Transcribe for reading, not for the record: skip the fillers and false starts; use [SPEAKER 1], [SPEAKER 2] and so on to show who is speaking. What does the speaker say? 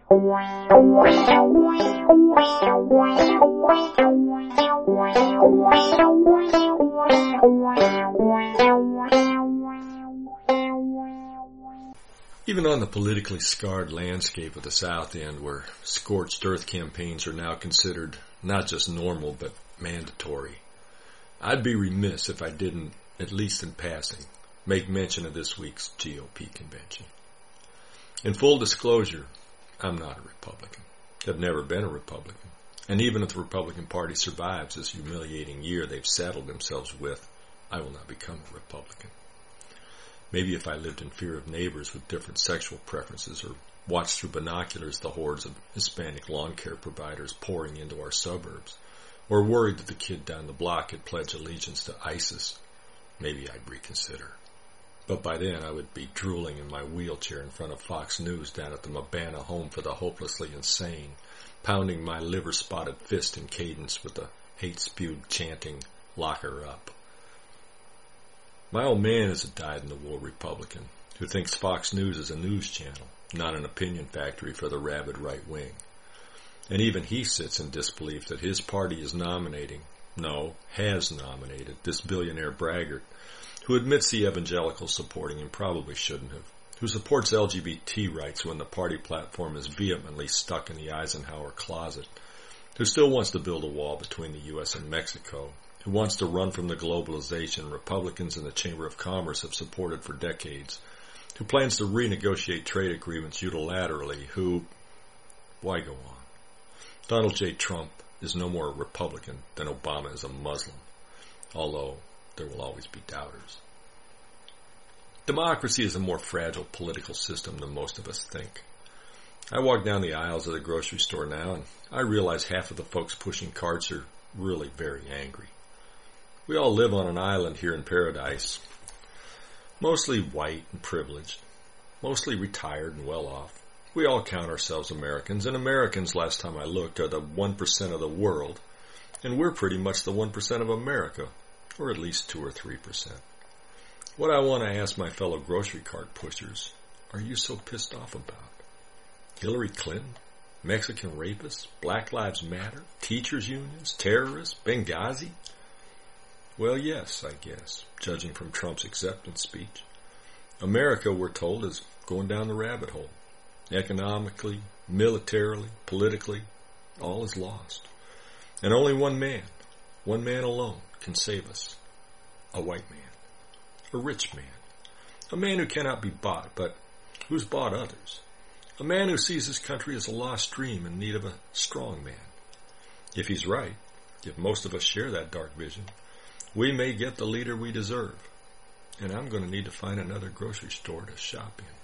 [SPEAKER 1] Even on the politically scarred landscape of the South End, where scorched earth campaigns are now considered not just normal but mandatory, I'd be remiss if I didn't, at least in passing, make mention of this week's GOP convention. In full disclosure, I'm not a Republican. I've never been a Republican. And even if the Republican Party survives this humiliating year they've saddled themselves with, I will not become a Republican. Maybe if I lived in fear of neighbors with different sexual preferences, or watched through binoculars the hordes of Hispanic lawn care providers pouring into our suburbs, or worried that the kid down the block had pledged allegiance to ISIS, maybe I'd reconsider. But by then I would be drooling in my wheelchair in front of Fox News down at the Mabana Home for the Hopelessly Insane, pounding my liver-spotted fist in cadence with the hate-spewed chanting, "Lock her up." My old man is a dyed-in-the-wool Republican who thinks Fox News is a news channel, not an opinion factory for the rabid right wing. And even he sits in disbelief that his party is has nominated this billionaire braggart who admits the evangelicals supporting him probably shouldn't have, who supports LGBT rights when the party platform is vehemently stuck in the Eisenhower closet, who still wants to build a wall between the U.S. and Mexico, who wants to run from the globalization Republicans in the Chamber of Commerce have supported for decades, who plans to renegotiate trade agreements unilaterally, why go on? Donald J. Trump is no more a Republican than Obama is a Muslim, although there will always be doubters. Democracy is a more fragile political system than most of us think. I walk down the aisles of the grocery store now, and I realize half of the folks pushing carts are really very angry. We all live on an island here in paradise, mostly white and privileged, mostly retired and well off. We all count ourselves Americans, and Americans, last time I looked, are the 1% of the world, and we're pretty much the 1% of America, or at least 2 or 3%. What I want to ask my fellow grocery cart pushers, are you so pissed off about? Hillary Clinton? Mexican rapists? Black Lives Matter? Teachers' unions? Terrorists? Benghazi? Well, yes, I guess, judging from Trump's acceptance speech. America, we're told, is going down the rabbit hole. Economically, militarily, politically, all is lost. And only one man alone, can save us. A white man. A rich man. A man who cannot be bought, but who's bought others. A man who sees his country as a lost dream in need of a strong man. If he's right, if most of us share that dark vision, we may get the leader we deserve. And I'm going to need to find another grocery store to shop in.